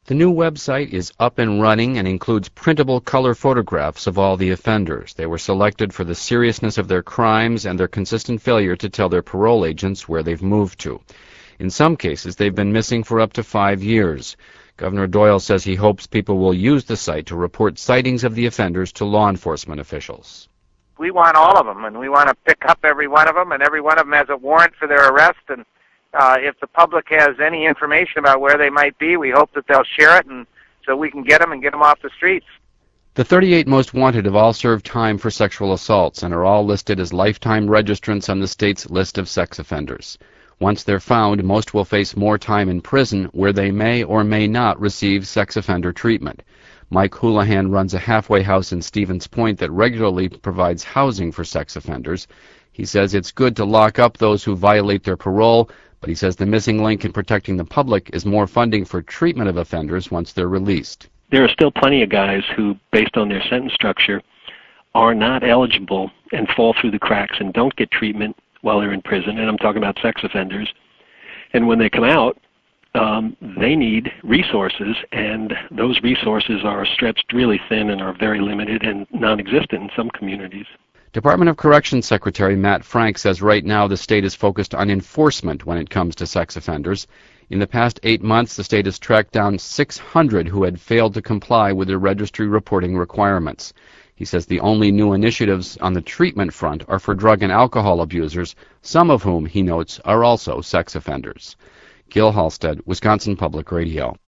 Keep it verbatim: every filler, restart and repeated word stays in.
The new website is up and running and includes printable color photographs of all the offenders. They were selected for the seriousness of their crimes and their consistent failure to tell their parole agents where they've moved to. In some cases, they've been missing for up to five years. Governor Doyle says he hopes people will use the site to report sightings of the offenders to law enforcement officials. We want all of them, and we want to pick up every one of them, and every one of them has a warrant for their arrest. And uh, if the public has any information about where they might be, we hope that they'll share it, and so we can get them and get them off the streets. The thirty-eight most wanted have all served time for sexual assaults and are all listed as lifetime registrants on the state's list of sex offenders. Once they're found, most will face more time in prison, where they may or may not receive sex offender treatment. Mike Houlihan runs a halfway house in Stevens Point that regularly provides housing for sex offenders. He says it's good to lock up those who violate their parole, but he says the missing link in protecting the public is more funding for treatment of offenders once they're released. There are still plenty of guys who, based on their sentence structure, are not eligible and fall through the cracks and don't get treatment while they're in prison, and I'm talking about sex offenders. And when they come out, um, they need resources, and those resources are stretched really thin and are very limited and non-existent in some communities. Department of Corrections Secretary Matt Frank says right now the state is focused on enforcement when it comes to sex offenders. In the past eight months, the state has tracked down six hundred who had failed to comply with their registry reporting requirements. He says the only new initiatives on the treatment front are for drug and alcohol abusers, some of whom, he notes, are also sex offenders. Gil Halstead, Wisconsin Public Radio.